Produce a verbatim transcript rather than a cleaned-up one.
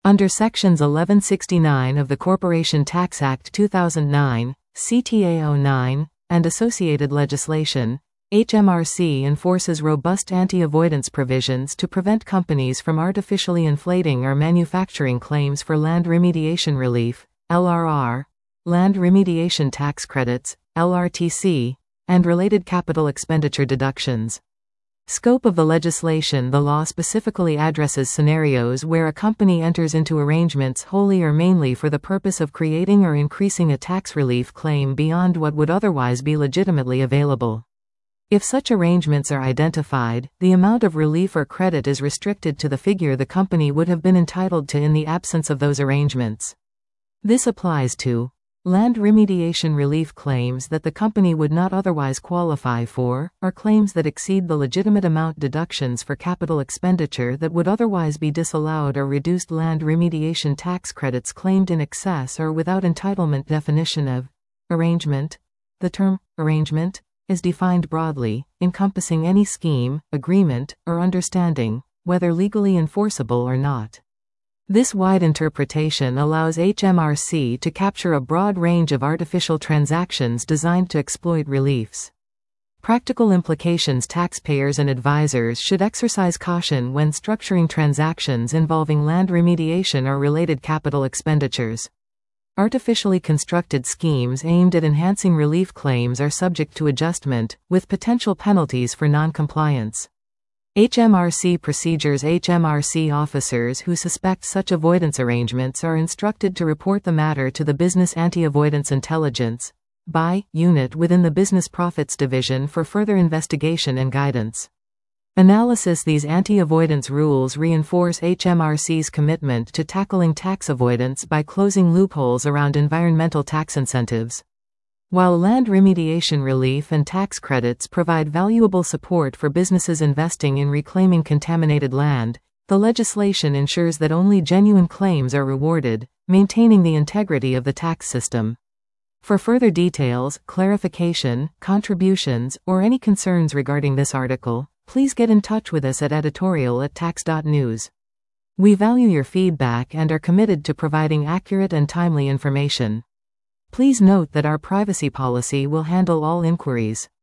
Under Sections eleven sixty-nine of the Corporation Tax Act two thousand nine, C T A oh nine, and associated legislation, H M R C enforces robust anti-avoidance provisions to prevent companies from artificially inflating or manufacturing claims for land remediation relief, L R R, land remediation tax credits, L R T C, and related capital expenditure deductions. Scope of the legislation: the law specifically addresses scenarios where a company enters into arrangements wholly or mainly for the purpose of creating or increasing a tax relief claim beyond what would otherwise be legitimately available. If such arrangements are identified, the amount of relief or credit is restricted to the figure the company would have been entitled to in the absence of those arrangements. This applies to land remediation relief claims that the company would not otherwise qualify for, or claims that exceed the legitimate amount deductions for capital expenditure that would otherwise be disallowed, or reduced land remediation tax credits claimed in excess or without entitlement. Definition of arrangement. The term arrangement is defined broadly, encompassing any scheme, agreement, or understanding, whether legally enforceable or not. This wide interpretation allows H M R C to capture a broad range of artificial transactions designed to exploit reliefs. Practical implications: taxpayers and advisors should exercise caution when structuring transactions involving land remediation or related capital expenditures. Artificially constructed schemes aimed at enhancing relief claims are subject to adjustment, with potential penalties for non-compliance. H M R C procedures: H M R C officers who suspect such avoidance arrangements are instructed to report the matter to the Business Anti-Avoidance Intelligence B I unit within the Business Profits Division for further investigation and guidance. Analysis: these anti-avoidance rules reinforce H M R C's commitment to tackling tax avoidance by closing loopholes around environmental tax incentives. While land remediation relief and tax credits provide valuable support for businesses investing in reclaiming contaminated land, the legislation ensures that only genuine claims are rewarded, maintaining the integrity of the tax system. For further details, clarification, contributions, or any concerns regarding this article, please get in touch with us at editorial at tax dot news. We value your feedback and are committed to providing accurate and timely information. Please note that our privacy policy will handle all inquiries.